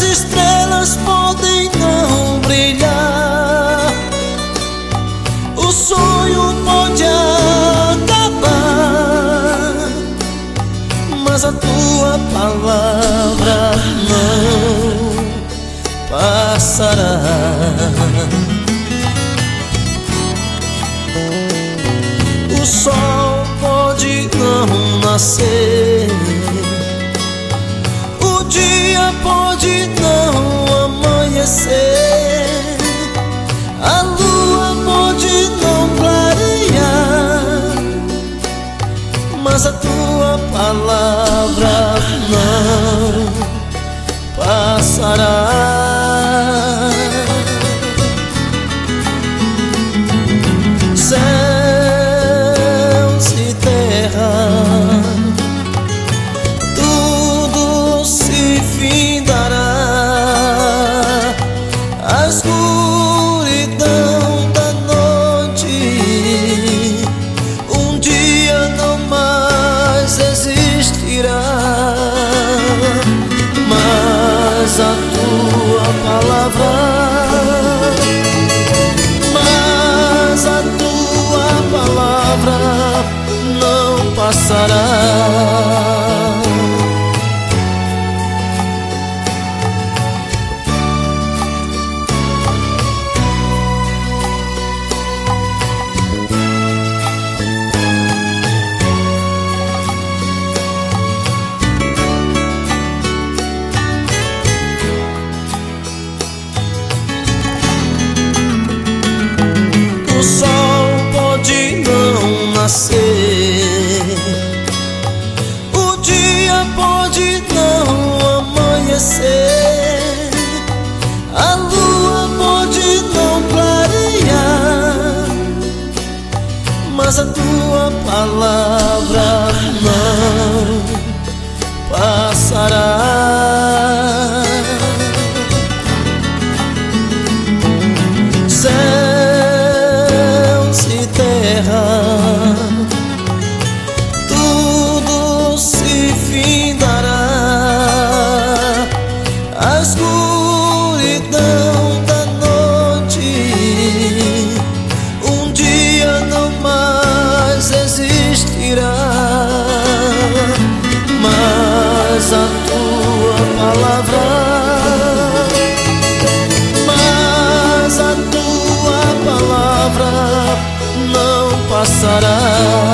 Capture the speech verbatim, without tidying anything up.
estrelas podem não brilhar, o sonho pode acabar, mas a tua palavra não passará. O sol pode não nascer, o dia pode não amanhecer, a lua pode não clarear, mas a tua palavra não passará. Céus e terra, tudo se findará, a escuridão da noite um dia não mais existirá, mas a tua palavra, mas a tua palavra não passará. O sol pode não nascer, o dia pode não amanhecer, a lua pode não clarear, mas a tua palavra não passará. Tudo se findará, a escuridão da noite um dia não mais existirá, mas a tua palavra, mas a tua palavra não passará.